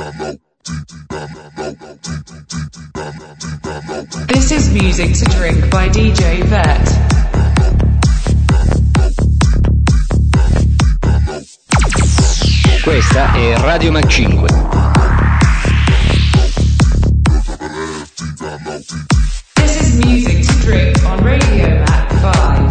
This is Music to Drink by DJ Vet. Questa è Radio Mac 5. This is Music to Drink on Radio Mac 5.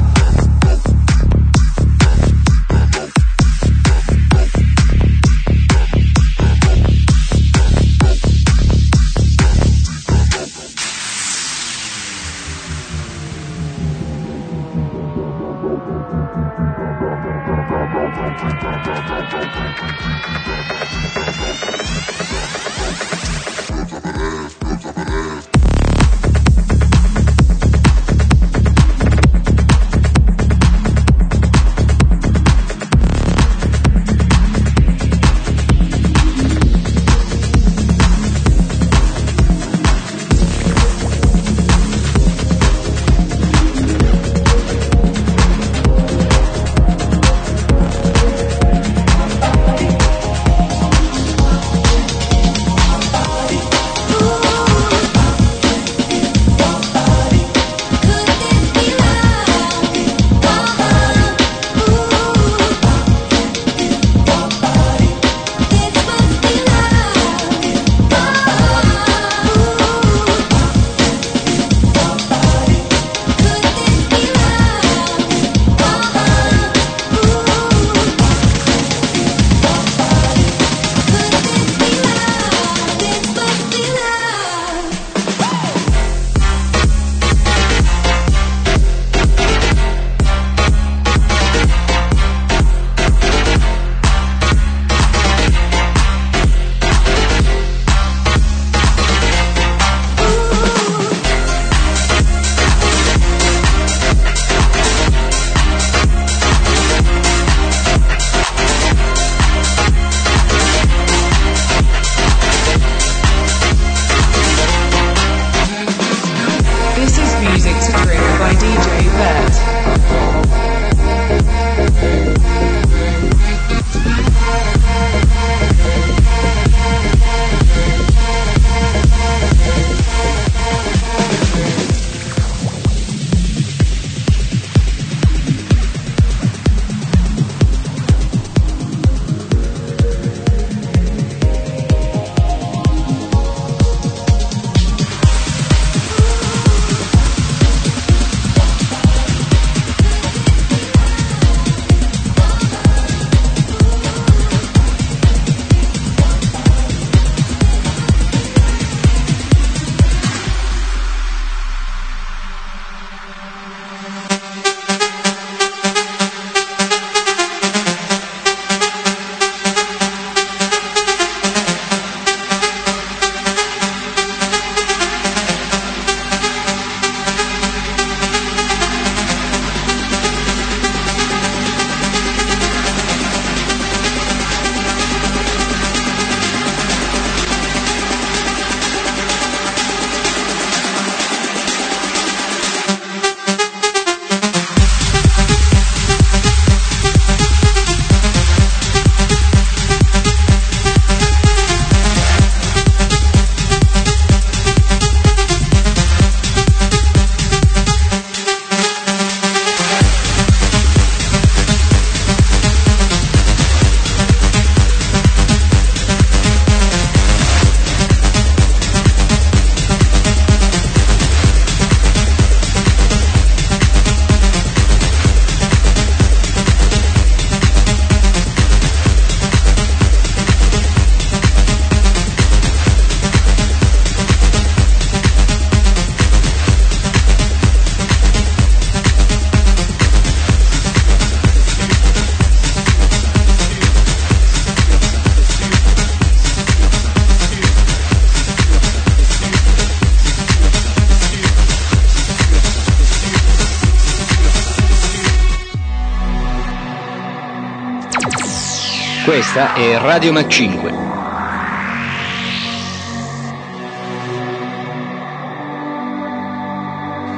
Questa è Radio Mac 5.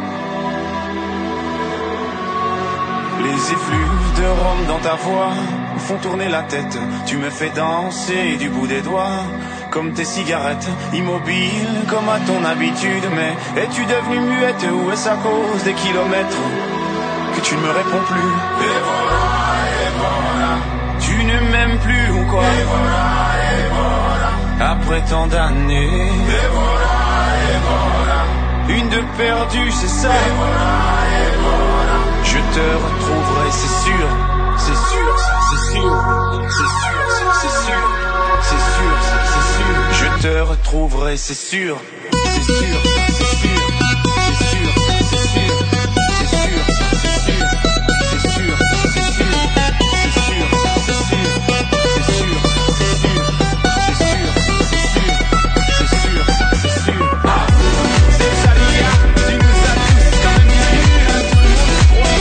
Les effluves de Rome dans ta voix font tourner la tête. Tu me fais danser du bout des doigts, comme tes cigarettes, immobile comme à ton habitude. Mais es-tu devenue muette ou est-ce à cause des kilomètres que tu ne me réponds plus? Et voilà, tu ne m'aimes plus ou quoi? Et voilà, après tant d'années. Et voilà, une de perdue, c'est ça. Et voilà, je te retrouverai, c'est sûr. C'est sûr, c'est sûr, c'est sûr, c'est sûr, c'est sûr, c'est sûr. Je te retrouverai, c'est sûr, c'est sûr, c'est sûr, c'est sûr, c'est sûr, c'est sûr, c'est sûr, c'est sûr, c'est sûr, c'est sûr, c'est sûr, c'est sûr, c'est sûr, c'est sûr, c'est sûr. C'est Chalia, tu nous as tous quand même bien eu, tout le monde croit.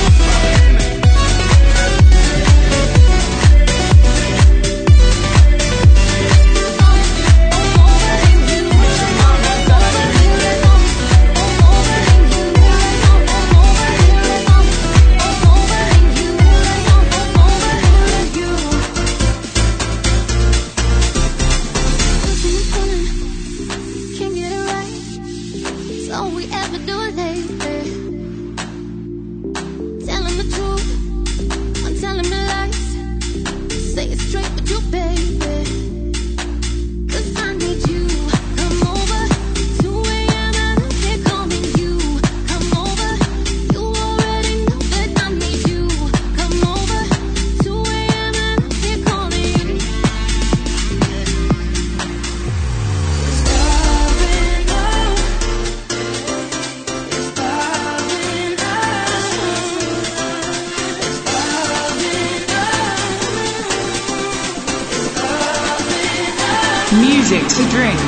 Music to drink.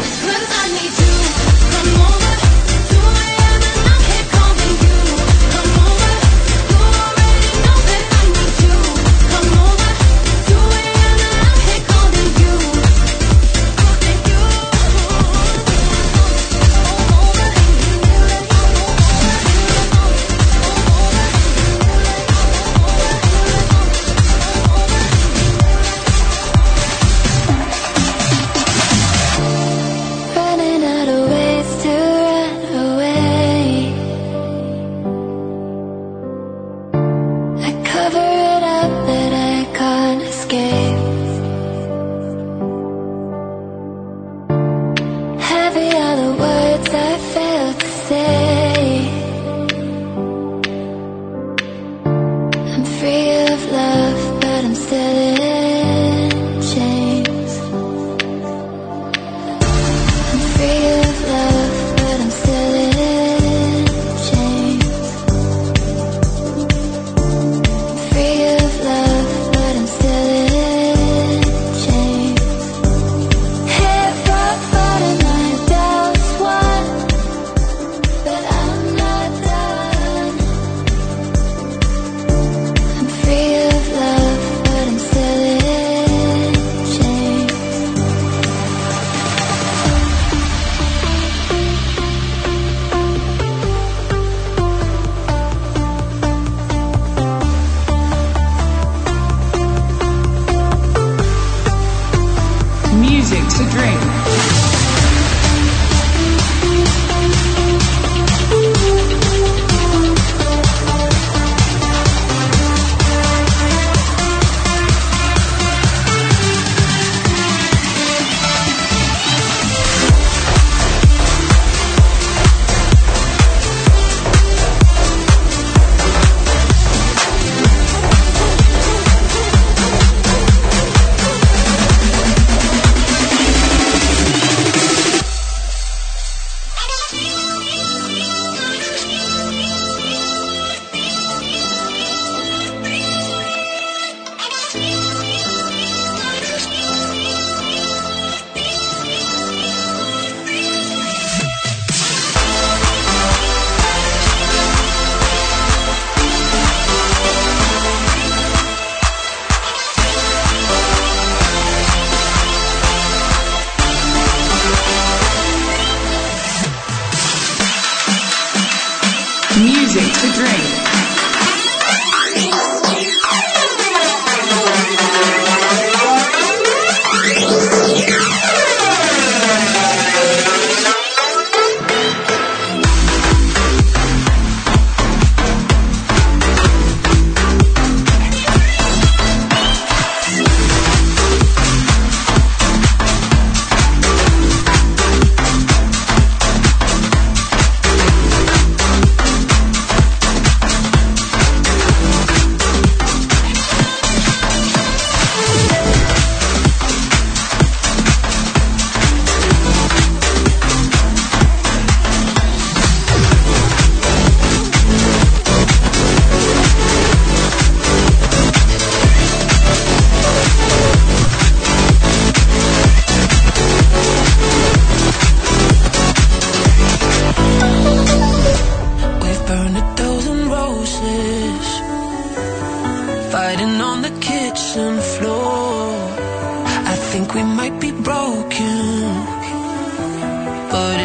Music to drink.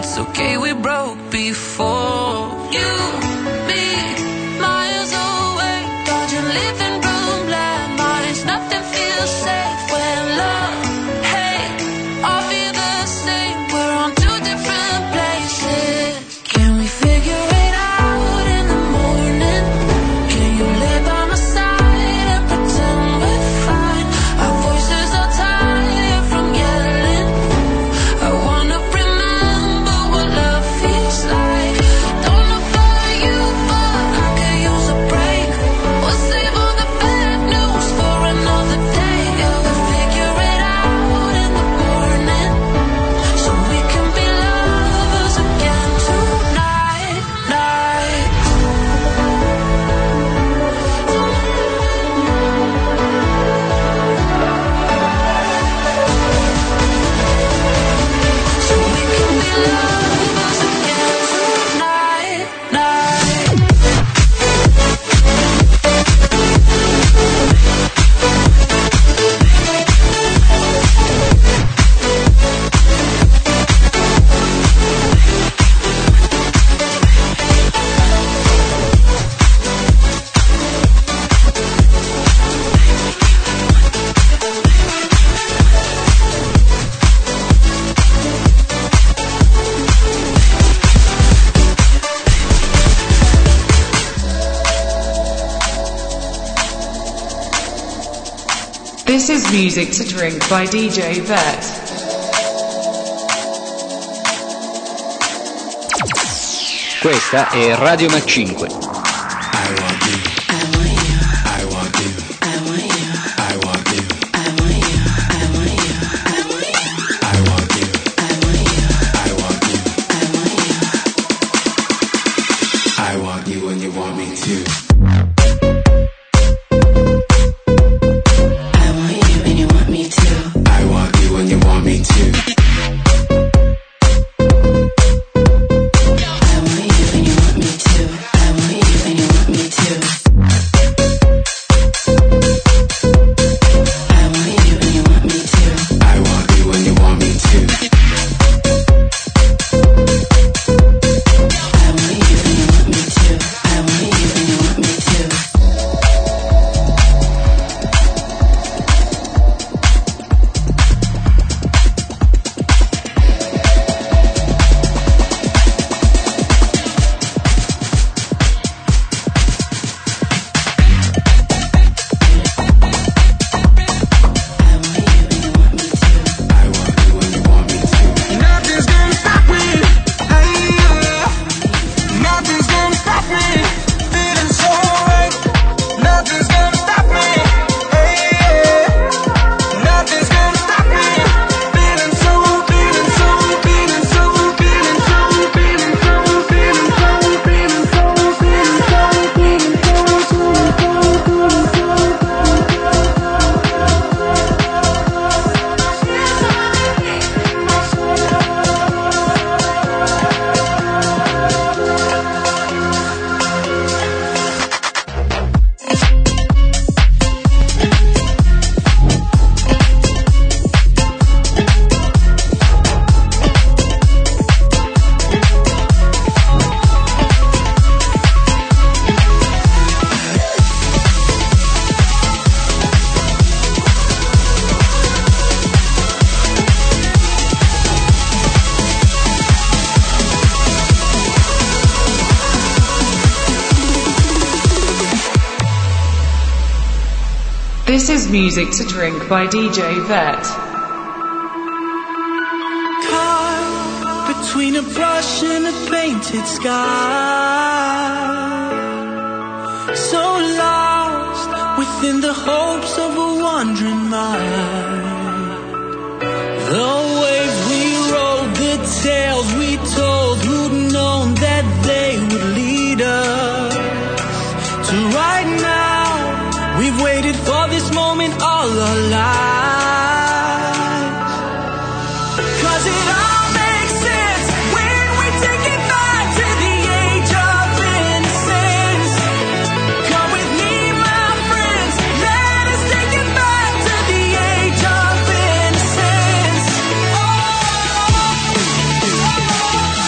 It's okay, we broke before. You, me, miles away, dodging living room landmines. Nothing feels safe when love, hate, all feel the same. We're on two different places. Can we figure it out in the morning? Can you lay by my side and pretend we're fine? Our voices are tired from yelling. I wanna remember what love feels like. Don't know about you, but I could use a break. We'll save all the bad news for another day. Yeah, we'll figure it out in the morning, so we can be lovers again tonight, night. So we can be lovers again tonight, night. This is Music to Drink by DJ Vet. Questa è Radio Mac 5. I want you when you want me too. I want you when you want me too. I want you when you want me too. I want you when you want me too. I want you when you want me too. I want you when you want me too. I want you when you want me too. I want you when you want me too. I want you when you want me too. Nothing's gonna stop me. Nothing's gonna stop me. Feeling so right. Nothing's gonna stop me. Nothing's gonna stop me. Feeling so, feeling so, feeling so, feeling so, feeling so, feeling so, feeling so, feeling so, feeling This is Music to Drink by DJ Vet. caught between a brush and a painted sky. So lost within the hopes of a wandering mind. The waves we rode, the tales we told, who'd known that they would lead us to right now. We've waited for this moment all our lives. 'Cause it all makes sense when we take it back to the age of innocence. Come with me, my friends, let us take it back to the age of innocence. Oh.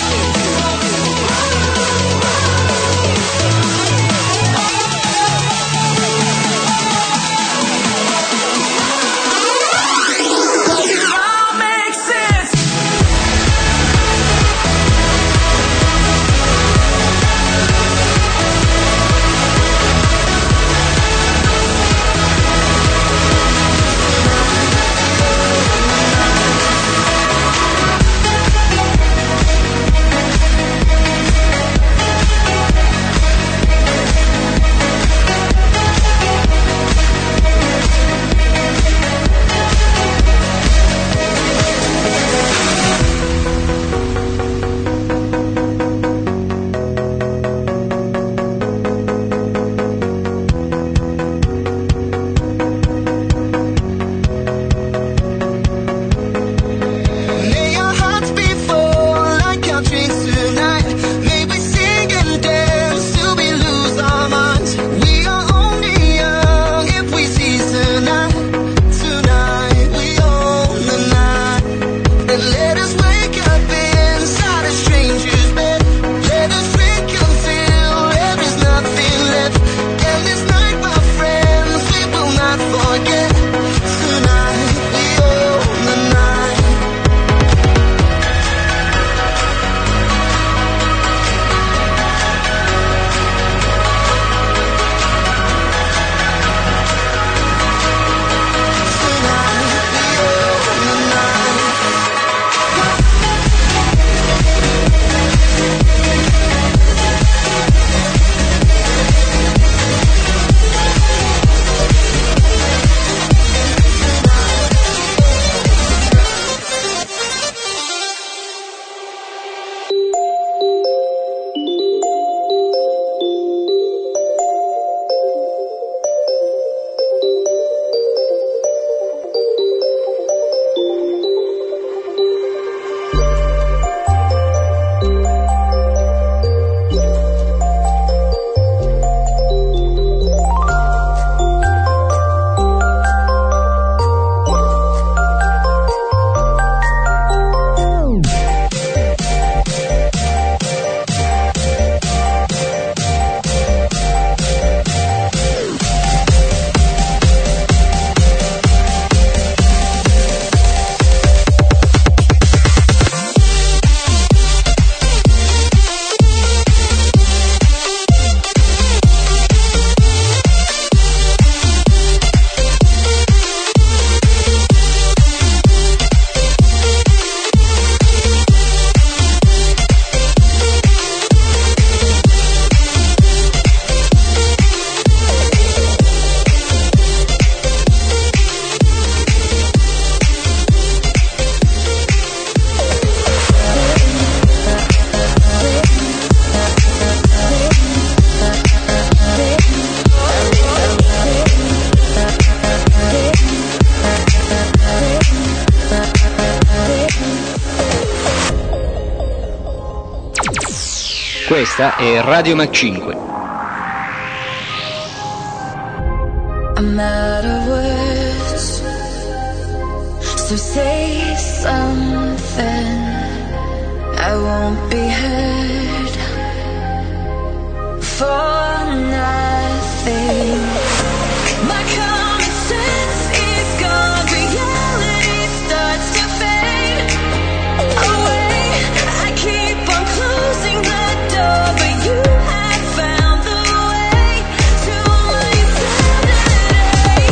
Questa è Radio Mac 5. I'm out of words, so say something. I won't be heard for nothing. My common sense is gone, reality starts to fade away. I keep on closing the door, but you have found the way to my sanity.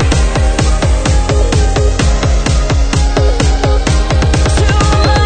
To my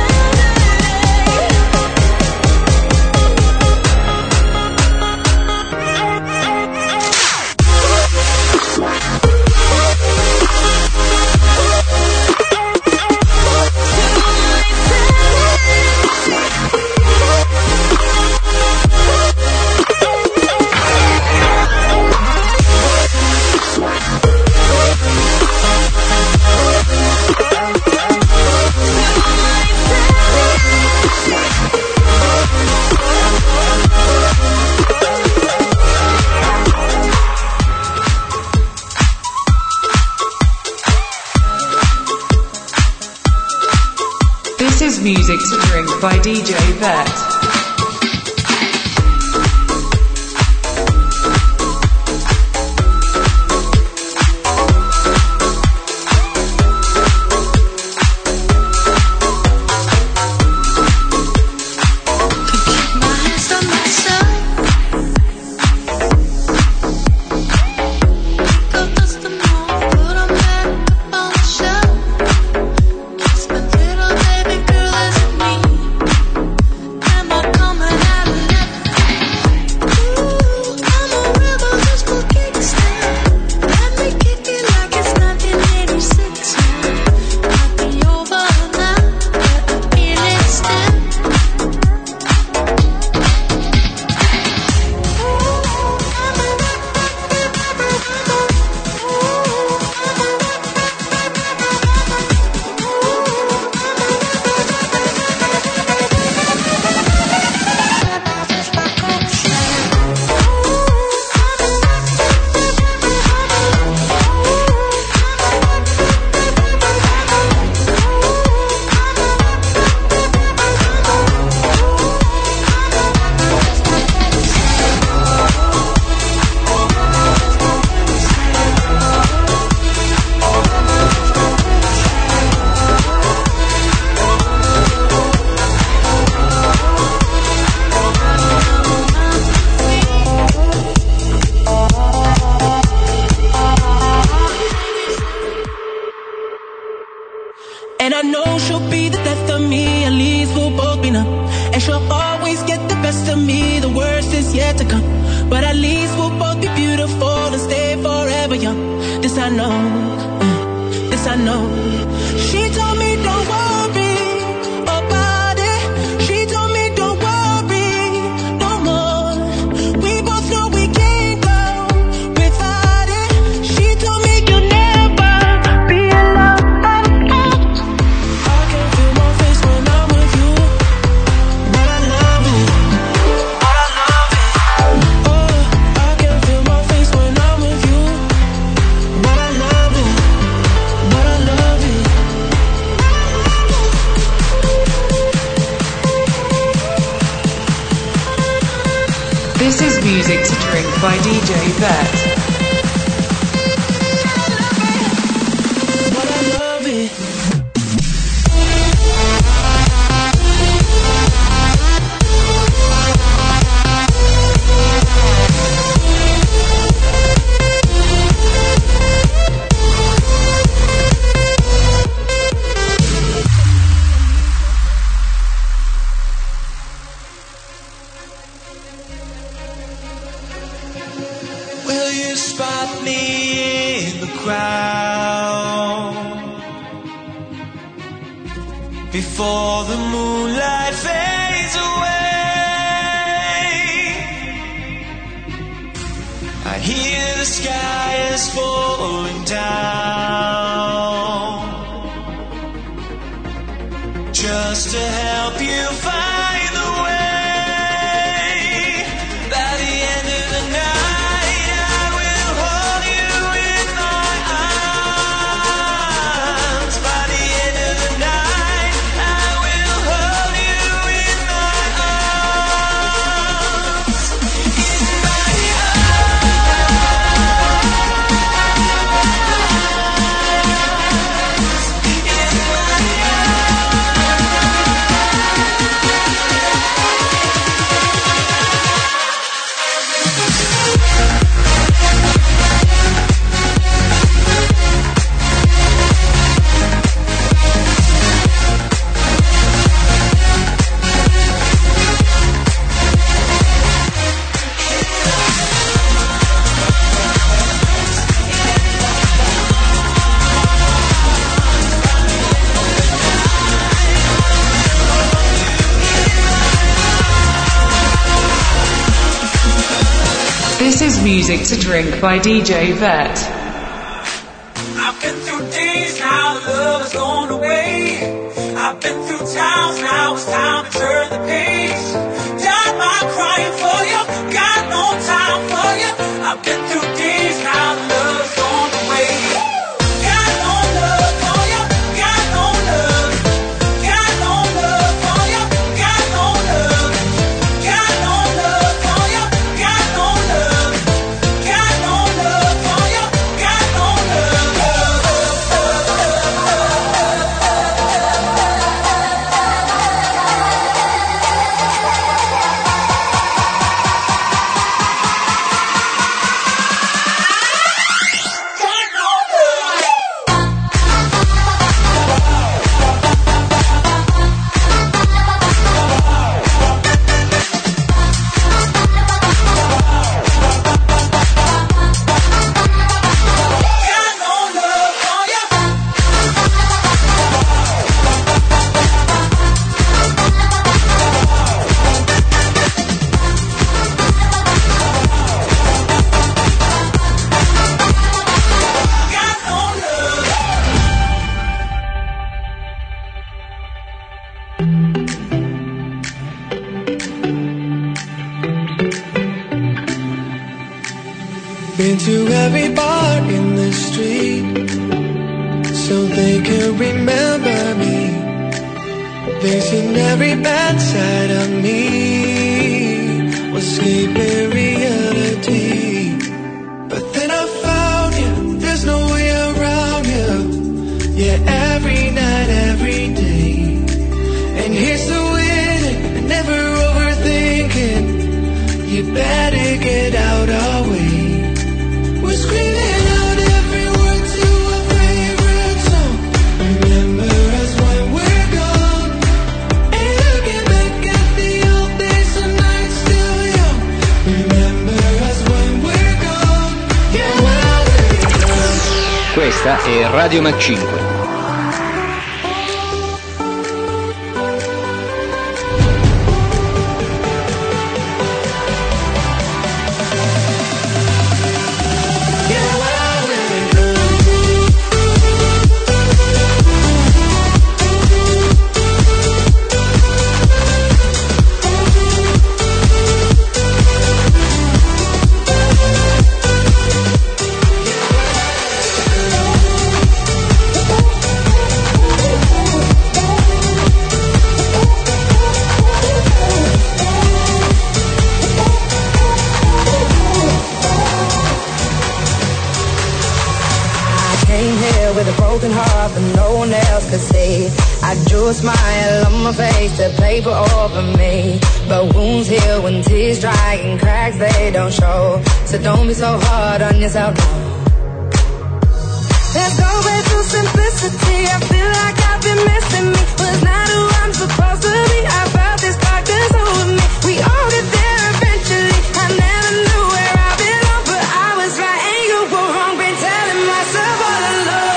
This is Music to Drink by DJ Vet. And I know she'll be the death of me, at least we'll both be numb. And she'll always get the best of me, the worst is yet to come. But at least we'll both be beautiful and stay forever young. This I know, this I know. She told me don't worry about it. She told me don't worry no more. We both know we can't go without it. She told me you'll never be alone. This is Music to Drink by DJ Vet. But I love it. Will you spot me in the crowd before the moonlight fades away? I hear the sky is falling down just to help you find the way. Music to Drink by DJ Vet. I've been through days, now the love has gone away. I've been through times, now it's time to turn the page. Done my crying for you, got no time for you. I've been through days, now the love has gone away. Got no love for you, got no love. Got no love for you, got no love. Got no love for you, got no love. Got no love for you, got no love. Been to every bar in the street, so they can remember me. They've seen every bad side of me, escaping reality. But then I found you, there's no way around you. Yeah, every night, every day. And here's to winning and never overthinking. You better get out our way. We're screaming out every word to our favorite song. Remember us when we're gone. Ain't looking back at the old days, the night's still young. Remember us when we're gone. Yeah, when we're gone. Questa è Radio Mac 5. I drew a smile on my face to paper over me. But wounds heal when tears dry and cracks they don't show. So don't be so hard on yourself. Let's go back to simplicity. I feel like I've been missing me. Was not who I'm supposed to be. I felt this darkness over me. We all get there eventually. I never knew where I belong, but I was right and you were wrong. Been telling myself all along.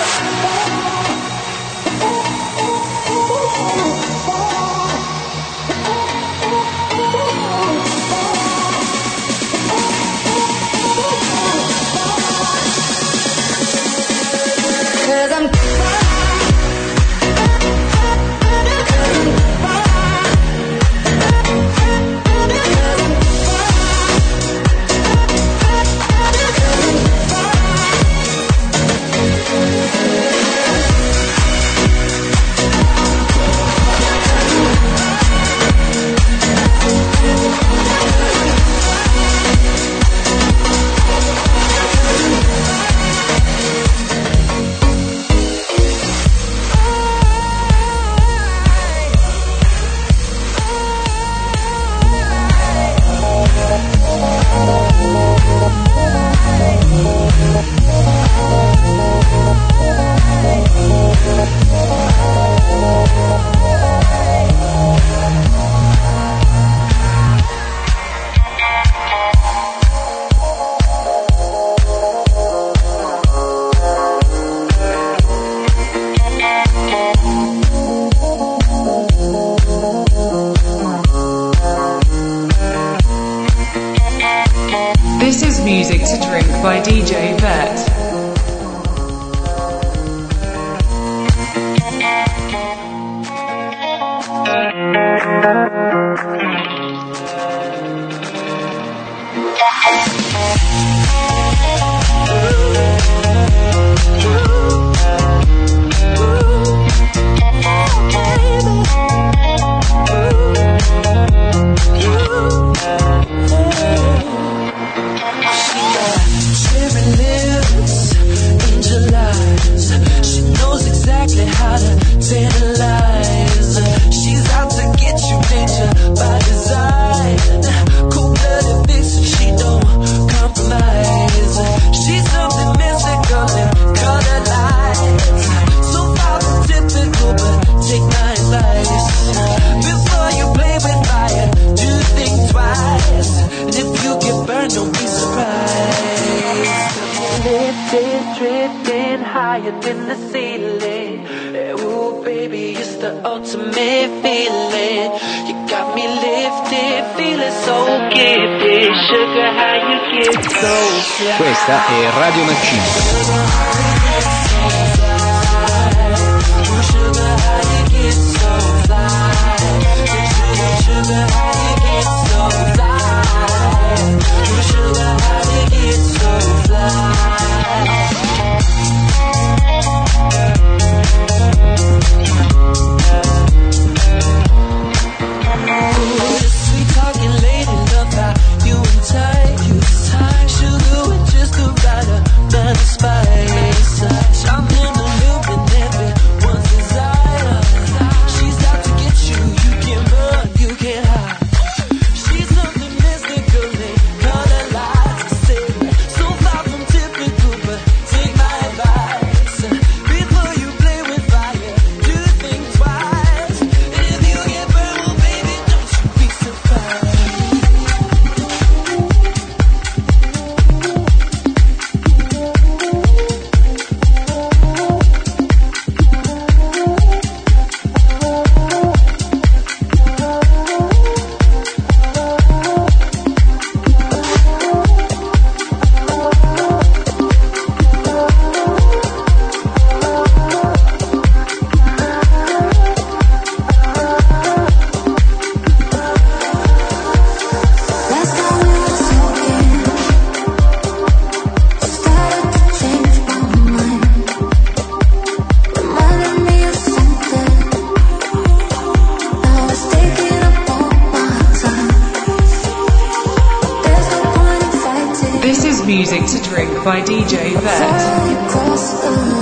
Cause I'm by DJ Vet. Questa è Radio Maccino. Music to Drink by DJ Vet.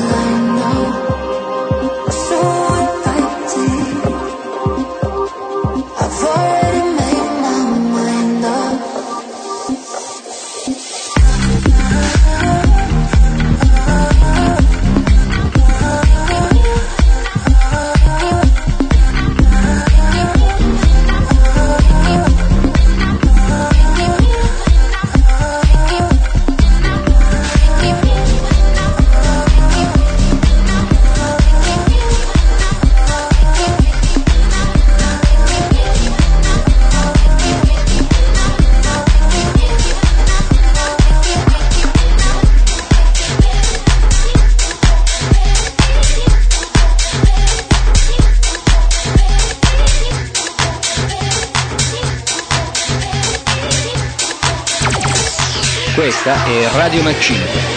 Questa è Radio Maccino.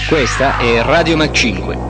Questa è Radio Mac 5.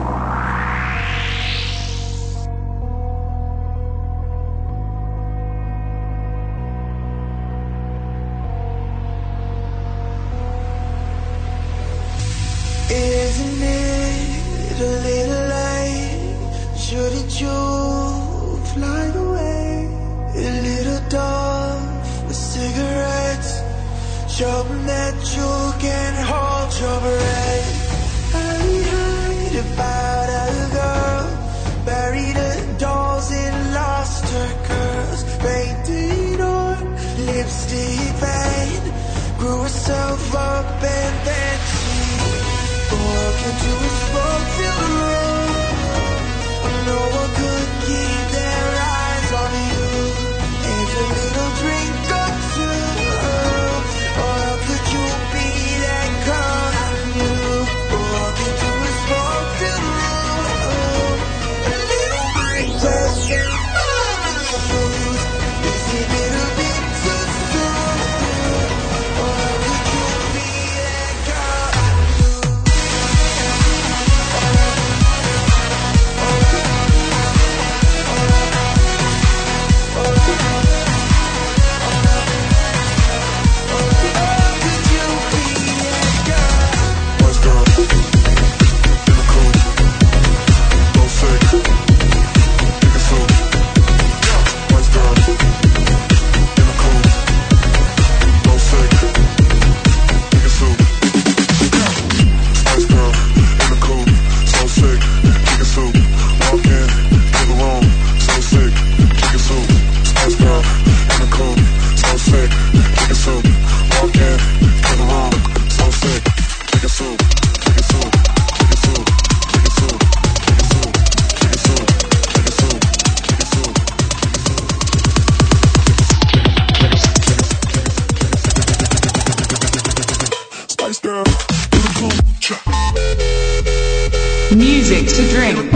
Music to drink.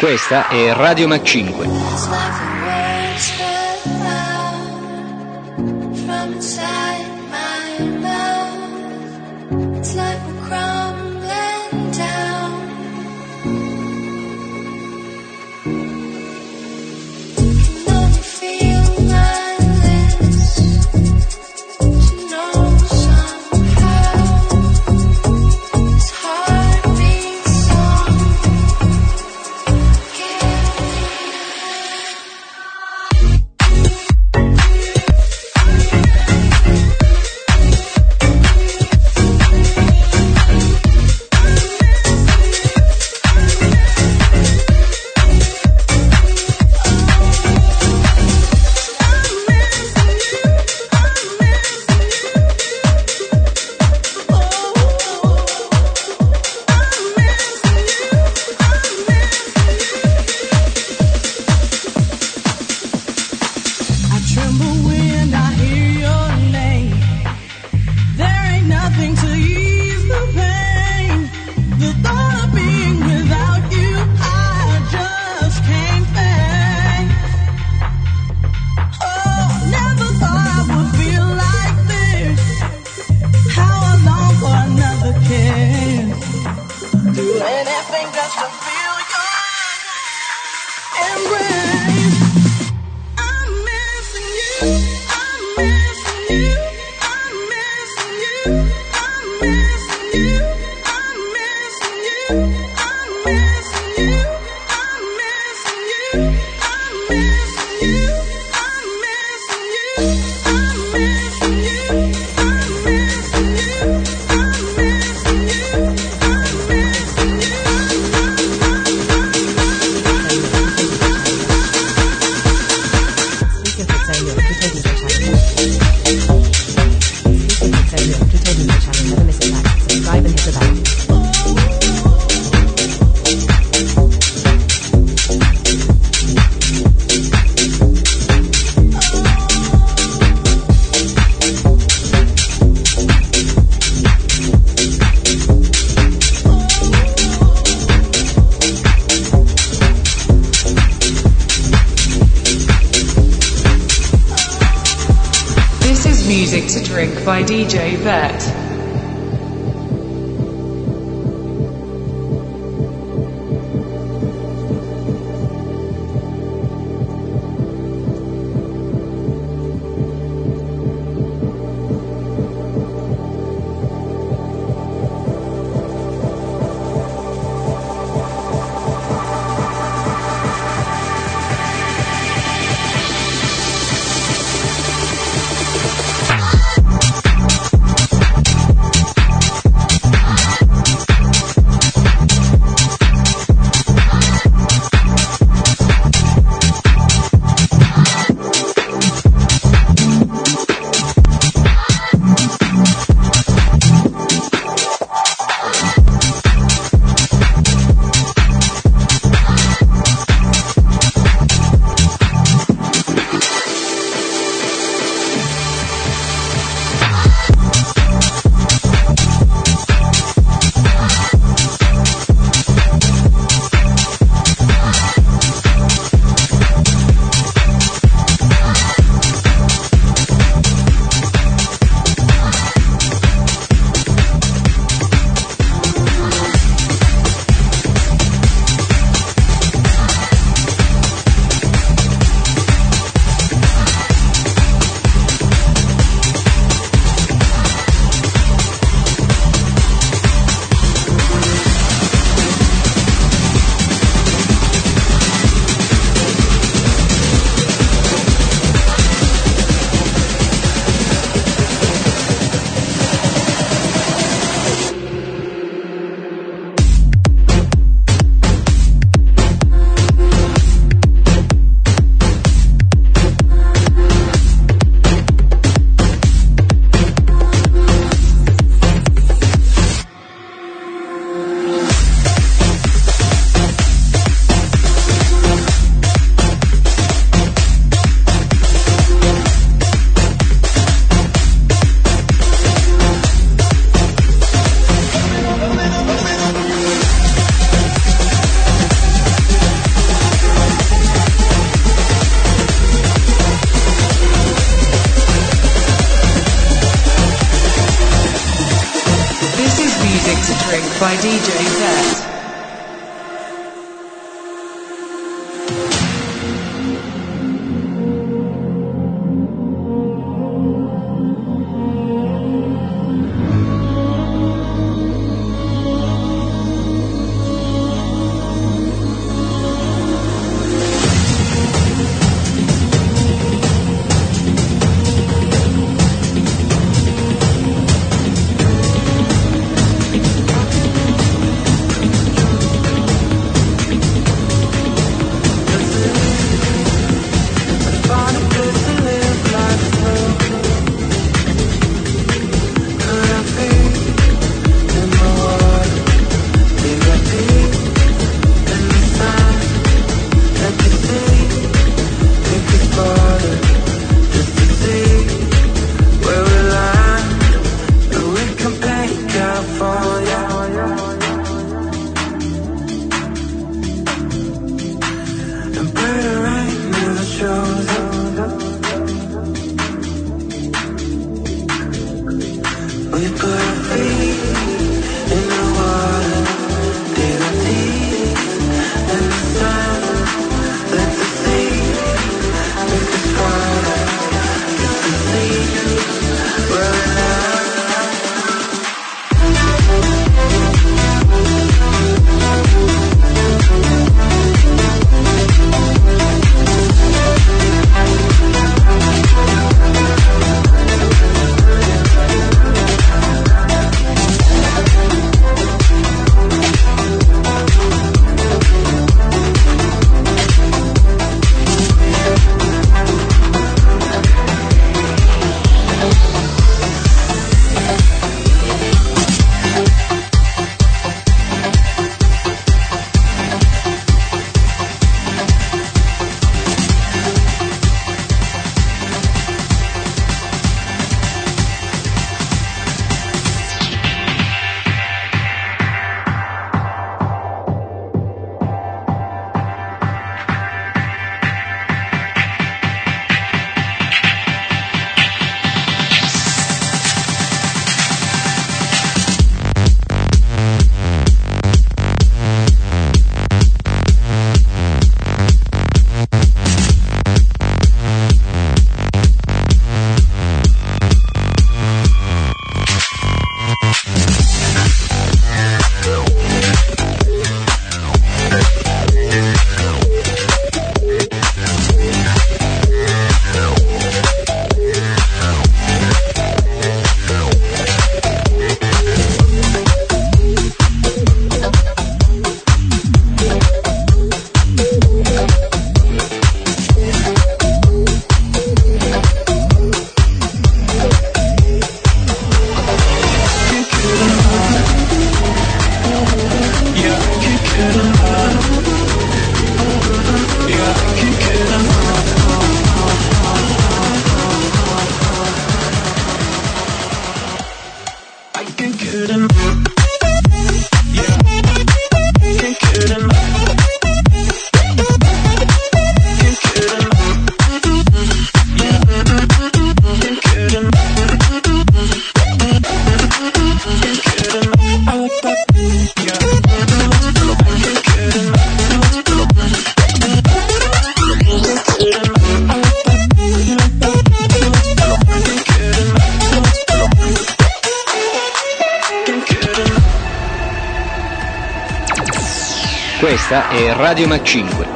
Questa è Radio Mac 5. It's like the words fell out from inside my mouth. It's like we're crumbling down. Can only feel my lips to know somehow this heartbeat song. Music to Drink by DJ Vet. Drink by DJ Vet. Questa è Radio Mac 5.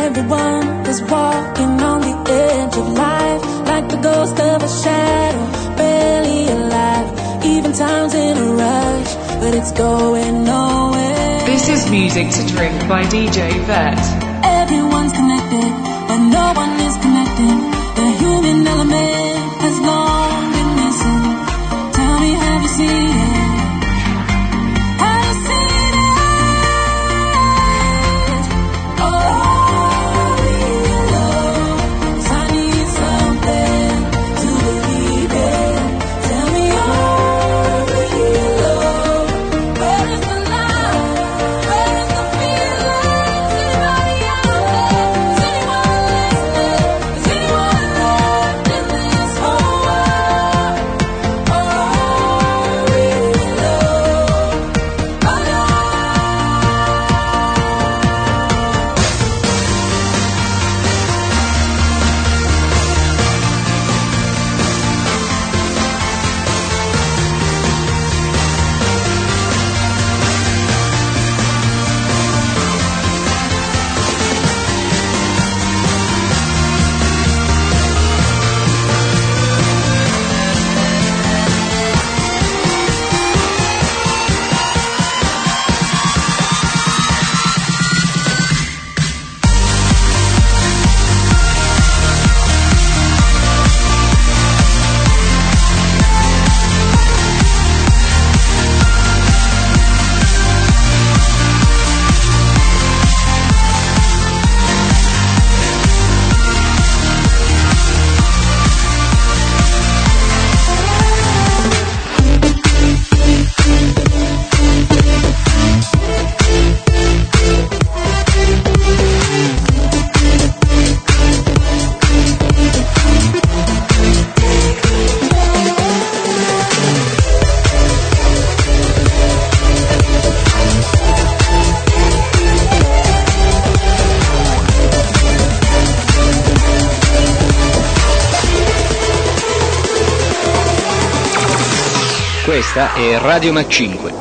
Everyone is walking on the edge of life, like the ghost of a shadow, barely alive. Even time's in a rush, but it's going nowhere. This is Music to Drink by DJ Vet. Everyone's connected, but no one is connected. The human element has long been missing. Tell me, have you seen it? Have you seen it? Oh, we alone. 'Cause I need something to believe in. Tell me, are we alone? Where is the love? Where is the feeling? Is anybody out there? Is anyone listening? Is anyone left in this whole world? Or are we alone? Oh no. Questa è Radio Mac 5.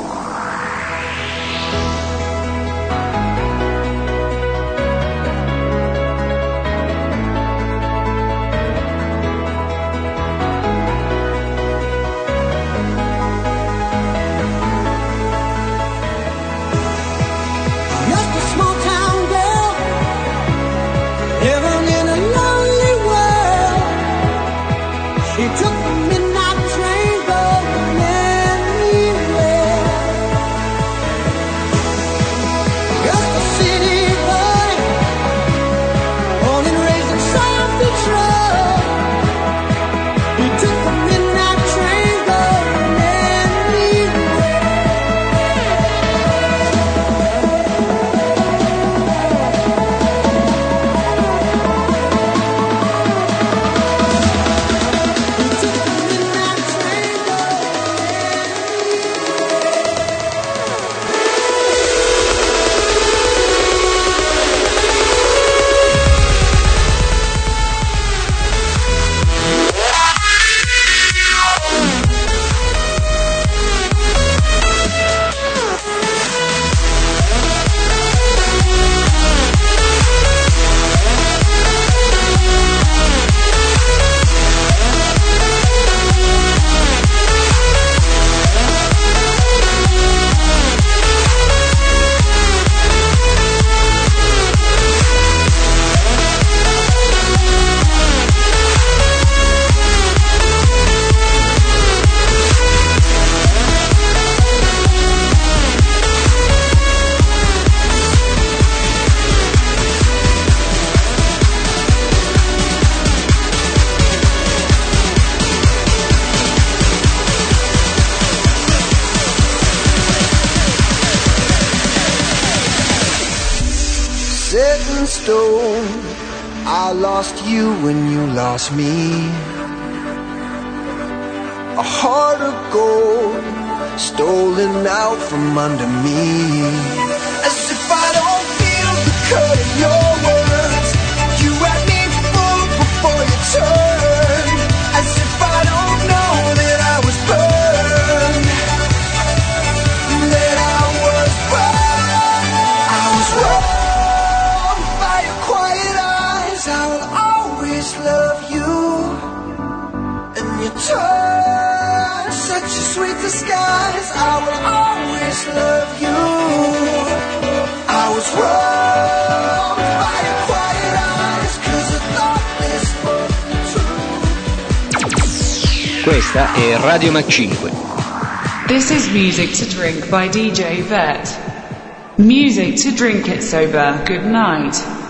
Just a small town girl living in a lonely world. She took the midnight train going anywhere. Just a city boy, born and raised in South Detroit. He took the midnight train going anywhere. Set in stone, I lost you when you lost me. A heart of gold stolen out from under me. As if I don't feel the cut in your words. You had me fooled before you turned. As if I don't know that I was burned. That I was wrong. I was wrong by a quiet I will always love you. And your touch, such a sweet disguise. I will always love you. I was wrong by your quiet eyes, 'cause I thought this was true. Questa è Radio Mac 5. This is Music to Drink by DJ Vet. Music to drink it sober. Good night.